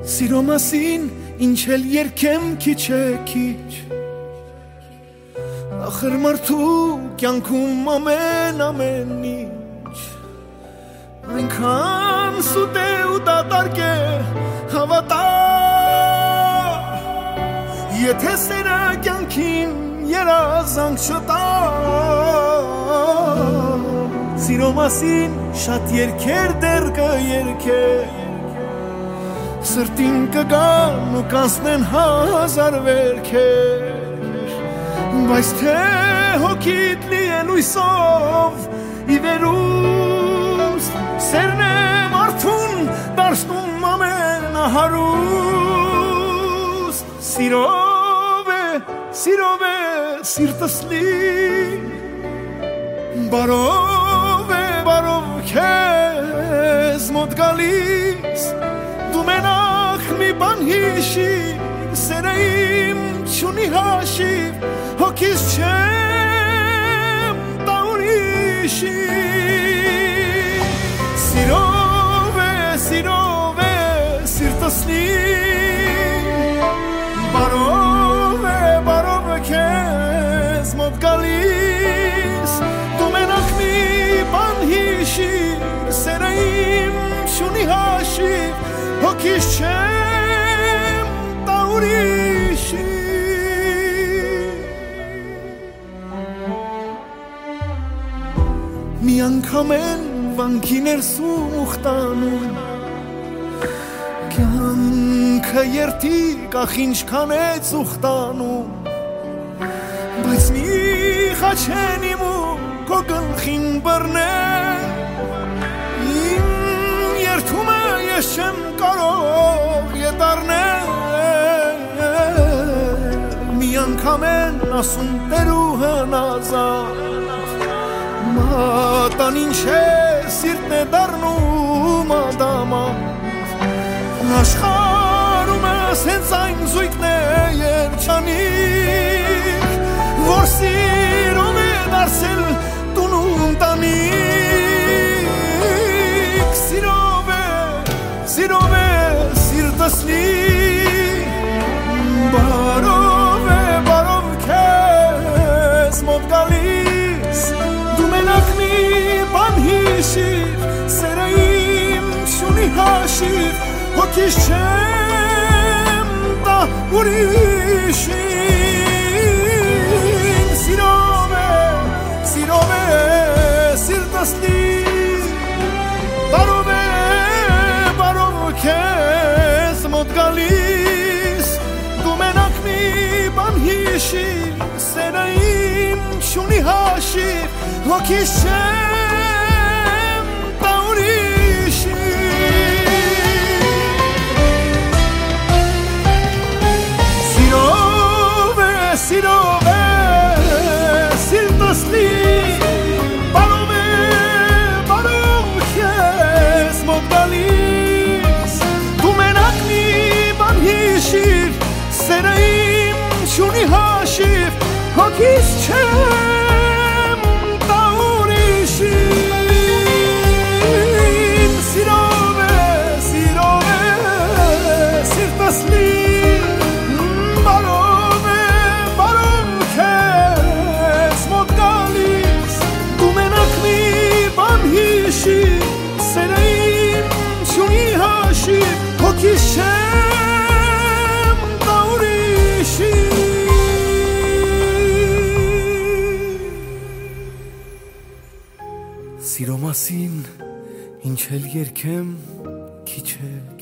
Սիրո մասին ինչ էլ երկեմ քիչ է քիչ Ախր մարդու կյանքում ամեն ինչ Այնքան սուտ է ու դատարկ է հավատա Եթե սերը կյանքին երազանք չտա Սիրո մասին շատ երգեր դեռ կերքեր Սրտին կգան ու կանցնեն հազար վերքեր Բայց թե հոգիդ լի է լույսով ի վերուստ Սերն է մարդուն դարձնում ամենահարուստ Սիրով է սիրտս լի Բարով քեզ մոտ գալիս Դու մենակ մի բան հիշիր Սերը իմ չունի հաշիվ Հոգիս չեմ տա ուրիշի Սիրով է սիրտս լի Բարով քեզ մոտ գալիս Դու մենակ մի բան հիշիր Սերը իմ չունի հաշիվ Հոգիս չեմ տա ուրիշի Մի անգամ են վանքի ներսում ուխտանում Կյանքը երդիկ ախ ինչքան է ծուխտանում Բայց մի խաչեն իմ ու քո գլխին բռնել Իմ երդումը ես չեմ կարող ետառնել Մի անգամ են ասում տերուհն ազատ Մատան ինչ է սիրտն է դառնում ադամատ Աշխարհումս հենց այն զույգն է երջանիկ Որ սիրով է դարձել տուն ու ընտանիք Սիրով է սիրտս լի Բարով քեզ մոտ գալիս Դու մենակ մի բան հիշիր Սերը իմ չունի հաշիվ Հոգիս չեմ տա ուրիշին Սիրով է սիրտս լի Բարով քեզ մոտ գալիս Դու մենակ մի բան հիշիր Սերը իմ չունի հաշիվ Հոգիս չեմ տա ուրիշին Սիրով է սիրտս լի Բարով քեզ մոտ գալիս Դու մենակ մի բան հիշիր Սերը իմ չունի հաշիվ Հոգիս չեմ տա ուրիշին Սիրով է սիրտս լի Սերը իմ չունի հաշիվ Հոգիս չեմ տա ուրիշի Սիրո մասին ինչ էլ երգեմ քիչ է